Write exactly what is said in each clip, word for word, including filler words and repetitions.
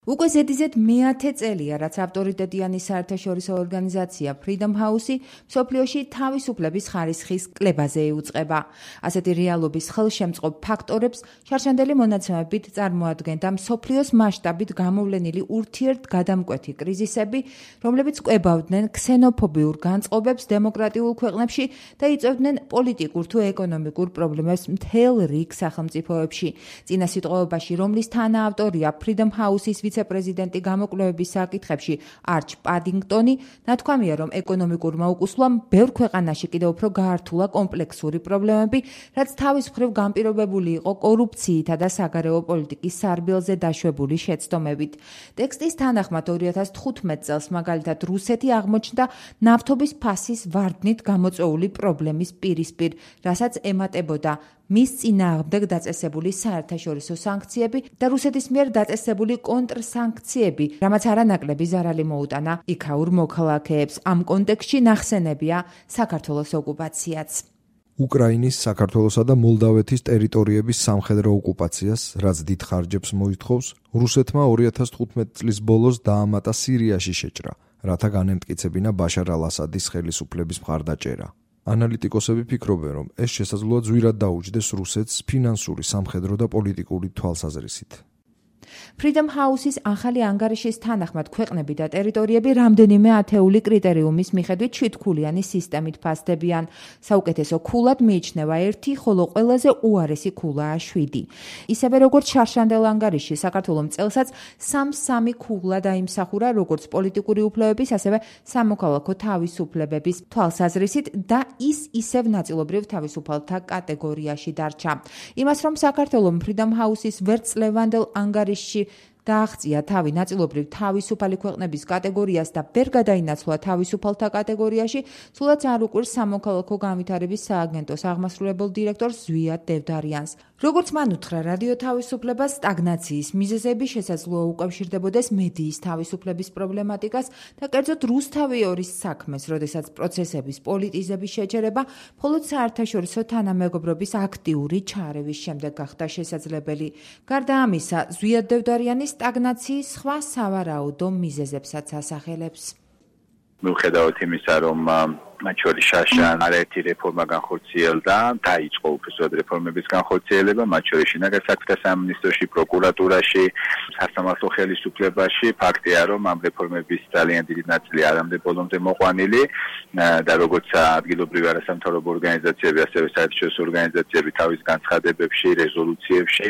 უკვე ზედიზედ მეათე წელია, რაც ავტორიტეტიანი საერთაშორისო ორგანიზაცია Freedom House-ი მსოფლიოში თავისუფლების ხარისხის კლებაზე იუწყება. ასეთი რეალობის ხელშემწყობ ფაქტორებს შარშანდელი მონაცემებით წარმოადგენდა მსოფლიოს მასშტაბით გამოვლენილი ურთიერთგადამკვეთი კრიზისები, რომლებიც კვებავდნენ ქსენოფობიურ განწყობებს დემოკრატიულ ქვეყნებში და იწვევდნენ პოლიტიკურ თუ ეკონომიკურ პრობლემებს მთელ რიგ სახელმწიფოებში. წინა სიტყვაობაში, რომლის თანაავტორია Freedom House-ის ვიცე-პრეზიდენტი გამოკვლევების საკითხებში არჩ პადინგტონი, ნათქვამია, რომ ეკონომიკურმა უკუსლვამ ბევრ ქვეყანაში კიდევ უფრო გაართულა კომპლექსური პრობლემები, რაც თავის მხრივ განპირობებული იყო კორუფციითა და საგარეო პოლიტიკის სარბილზე დაშვებული შეცდომებით. ტექსტის თანახმად ორი ათას თხუთმეტ წელს მაგალითად რუსეთი აღმოჩნდა ნავთობის ფასის ვარდნით გამოწვეული პრობლემის პირისპირ, რასაც ემატებოდა მის წინააღმდეგ დაწესებული საერთაშორისო სანქციები და რუსეთის მიერ დაწესებული კონტრსანქციები, რამაც არანაკლები ზარალი მოუტანა იქაურ მოქალაქეებს. ამ კონტექსტში ნახსენებია საქართველოს ოკუპაციაც. უკრაინის, საქართველოსა და მოლდავეთის ტერიტორიების სამხედრო ოკუპაციას, რაც დიდ ხარჯებს მოითხოვს, რუსეთმა ორი ათას თხუთმეტ წლის ბოლოს დაამატა სირიაში შეჭრა, რათა განემტკიცებინა ბაშარ ალ-ასადის ხელისუფლების მხარდაჭერა. ანალიტიკოსები ფიქრობენ, რომ ეს შესაძლოა ძვირად დაუჯდეს რუსეთს ფინანსური, სამხედრო და პოლიტიკური თვალსაზრისით. Freedom House-ის ახალი ანგარიშის თანახმად ქვეყნები და ტერიტორიები რამდენიმე ათეული კრიტერიუმის მიხედვით შვიდქულიანი სისტემით ფასდებიან. საუკეთესო ქულად მიიჩნევა ერთი, ხოლო ყველაზე უარესი ქულაა შვიდი. ისევე როგორც შარშანდელ ანგარიშში, საქართველომ წელსაც სამ-სამი ქულა დაიმსახურა როგორც პოლიტიკური უფლებების, ასევე სამოქალაქო თავისუფლებების თვალსაზრისით და ის ისევ ნაწილობრივ თავისუფალთა კატეგორიაში დარჩა. იმას, რომ საქართველომ Freedom House-ის ვერცხლევანდელ ანგარიშში დააღწია თავი ნაწილობრივ თავისუფალი ქვეყნების კატეგორიას და ვერ გადაინაცვლა თავისუფალთა კატეგორიაში, სულაც არ უყვირს სამოქალაქო განვითარების სააგენტოს აღმასრულებელ დირექტორს ზვიად დევდარიანს. როგორც მან უთხრა, რადიო თავისუფლებას სტაგნაციის მიზეზები შესაძლოა უკავშირდებოდეს მედიის თავისუფლების პრობლემატიკას და კერძოდ რუსთავიორის საქმეს, როდესაც პროცესების პოლიტიზების შეჩერება მხოლოდ საერთაშორისო თანამეგობრობის აქტიური ჩარევის შემდეგ გახდა შესაძლებელი. გარდა ამისა, ზვიად დევდარიანი სტაგნაციის სხვა სავარაუდო მიზეზებსაც ასახელებს. მიუხედავად იმისა, რომ მათ შორის შარშან არაერთი რეფორმა განხორციელდა, დაიწყო უბრალოდ რეფორმების განხორციელება, მათ შორის შინაგან საქმეთა სამინისტროში, პროკურატურაში, სასამართლო ხელისუფლებაში. ფაქტია, რომ ამ რეფორმების ძალიან დიდი ნაწილი არამდე ბოლომდე მოყვანილი და როგორც ადგილობრივი არასამთავრობო ორგანიზაციები, ასევე საერთაშორისო ორგანიზაციები თავის განცხადებებში, რეზოლუციებში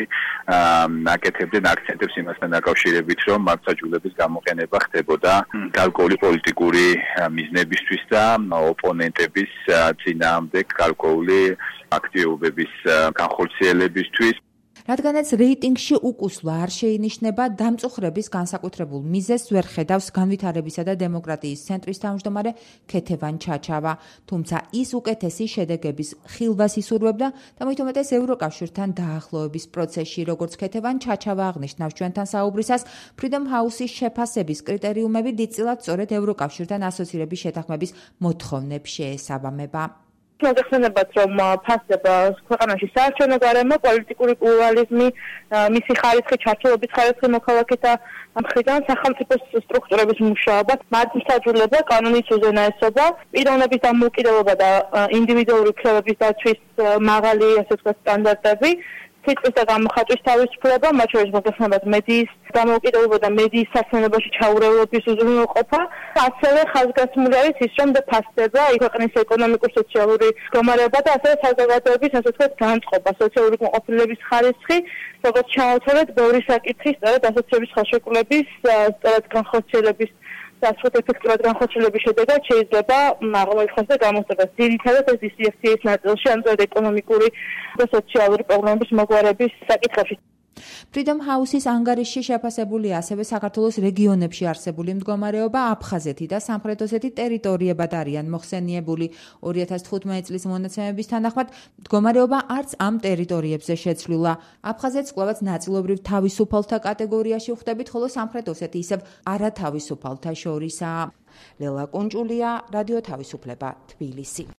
აკეთებდნენ აქცენტებს იმასთან დაკავშირებით, რომ მართლმსაჯულების გამოყენება ხდებოდა გარკვეული პოლიტიკური მიზნებისთვის და ოპონენტების წინააღმდეგ გარკვეული აქტივობების განხორციელებისთვის. რადგანაც რეიტინგში უკუსვლა არ შეინიშნება, დამწუხრების განსაკუთრებულ მიზეზს ვერ ხედავს განვითარებისა და დემოკრატიის ცენტრის თავმჯდომარე ქეთევან ჩაჩავა, თუმცა ის უკეთესი შედეგების ხილვას ისურვებდა და მით უმეტეს ევროკავშირთან დაახლოების პროცესში, როგორც ქეთევან ჩაჩავა აღნიშნავს ჩვენთან საუბრისას, Freedom House-ის შეფასების კრიტერიუმები დიდწილად სწორედ ევროკავშირთან ასოცირების შეთანხმების მოთხოვნებს შეესაბამება. მოგეხსენებათ, რომ ფასდება ქვეყანაში საარჩევნო გარემო, პოლიტიკური პლურალიზმი, მისი ხარისხი, ჩართულობის ხარისხი მოქალაქეთა მხრიდან, სახელმწიფო სტრუქტურების მუშაობა, მართლმსაჯულება, კანონის უზენაესობა, პიროვნების დამოუკიდებლობა და ინდივიდუალური უფლებების დაცვის მაღალი, ასე ვთქვათ, სტანდარტები, სიტყვის და გამოხატვის თავისუფლება, მათ შორის მოგეხსენებათ მედიის დამოუკიდებლობა და მედიის სასწავლებლობაში ჩაურევლობის უზრუნველყოფა. ასევე ხაზგასმული არის ის, რომ ფასდება ქვეყნის ეკონომიკურ-სოციალური მდგომარეობა და ასევე საზოგადოების, ასე ვთქვათ, განწყობა, სოციალური კმაყოფილების ხარისხი, როგორც ჩამოვთვალეთ, ბევრი საკითხი სწორედ ასოცირების ხელშეკრულების სწორად განხორციელების და ასეთ ეფექტურად განხორციელების შედეგად შეიძლება აღმოიხსნას და გამოსწორდეს. ძირითადად ეს დი სი ეფ ტი-ის ნაწილში, ანუ ეკონომიკური და სოციალური პრობლემების მოგვარების საკითხებში. Freedom House-ის ანგარიშში შეფასებულია ასევე საქართველოს რეგიონებში არსებული მდგომარეობა, აფხაზეთი და სამხრეთ ოსეთი ტერიტორიებად არიან მოხსენიებული. ორი ათას თხუთმეტ წლის მონაცემების თანახმად მდგომარეობა არც ამ ტერიტორიებზე შეცვლილა. აფხაზეთს კვლავაც ნაწილობრივ თავისუფალთა კატეგორიაში ვხვდებით, ხოლო სამხრეთ ოსეთი ისევ არათავისუფალთა შორისაა. ლელა კუნჭულია, რადიო თავისუფლება, თბილისი.